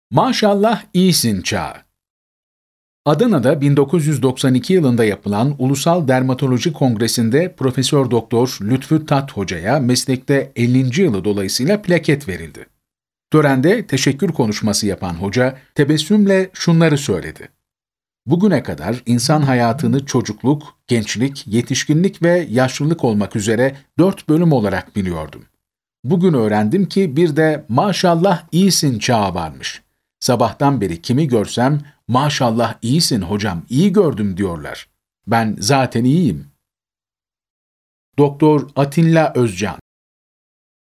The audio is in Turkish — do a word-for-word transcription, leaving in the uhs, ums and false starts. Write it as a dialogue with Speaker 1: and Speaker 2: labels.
Speaker 1: Maşallah iyisin çağı. Adana'da bin dokuz yüz doksan iki yılında yapılan Ulusal Dermatoloji Kongresi'nde Profesör Doktor Lütfü Tat Hoca'ya meslekte ellinci yılı dolayısıyla plaket verildi. Törende teşekkür konuşması yapan hoca tebessümle şunları söyledi. Bugüne kadar insan hayatını çocukluk, gençlik, yetişkinlik ve yaşlılık olmak üzere dört bölüm olarak biliyordum. Bugün öğrendim ki bir de maşallah iyisin çağı varmış. Sabahtan beri kimi görsem maşallah iyisin hocam, iyi gördüm diyorlar. Ben zaten iyiyim. Doktor Atilla Özcan